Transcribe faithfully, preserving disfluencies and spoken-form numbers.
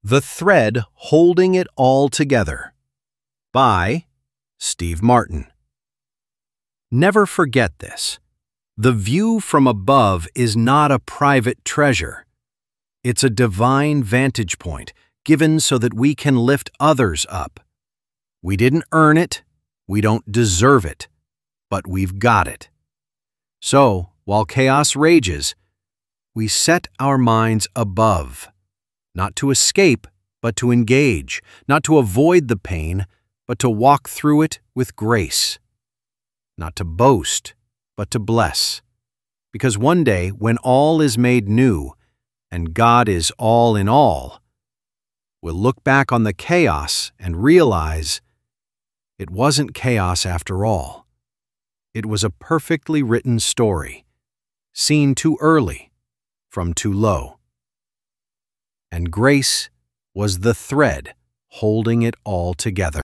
The Thread Holding It All Together by Steve Martin. Never forget this. The view from above is not a private treasure. It's a divine vantage point given so that we can lift others up. We didn't earn it, we don't deserve it, but we've got it. So, while chaos rages, we set our minds above, not to escape, but to engage, not to avoid the pain, but to walk through it with grace, not to boast, but to bless. Because one day, when all is made new, and God is all in all, we'll look back on the chaos and realize it wasn't chaos after all. It was a perfectly written story, seen too early, from too low. And grace was the thread holding it all together.